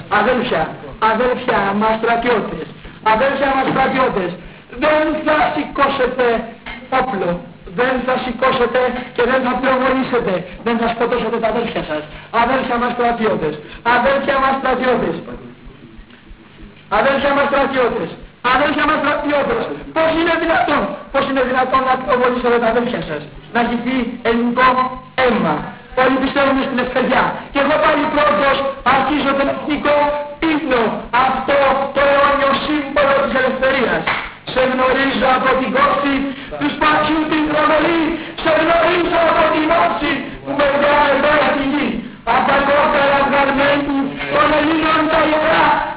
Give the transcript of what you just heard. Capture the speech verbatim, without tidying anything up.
Αδέλφια, αδέλφια μας στρατιώτες, αδέλφια μας στρατιώτες, δεν θα σηκώσετε όπλο, δεν θα σηκώσετε και δεν θα πυροβολήσετε, δεν θα σκοτώσετε τα αδέλφια σας. Αδέλφια μας στρατιώτες, αδέλφια μας στρατιώτες, αδέλφια μας στρατιώτες, αδέλφια μας στρατιώτες, πώς είναι δυνατόν, πώς είναι δυνατόν να πυροβολήσετε τα αδέλφια σας, να χυθεί ελληνικό αίμα. Όλοι πιστεύουν στην ευκαιριά. Και εγώ πάλι πρώτος αρχίζω τον εθνικό ύμνο, αυτό το αιώνιο σύμβολο της ελευθερίας. Σε γνωρίζω από την κόψη του σπατιού την τρομερή, σε γνωρίζω από την όψη που με βγάλε πέρα τη γη. Από τα κόκκαλα βγαλμένη των Ελλήνων τα ιερά,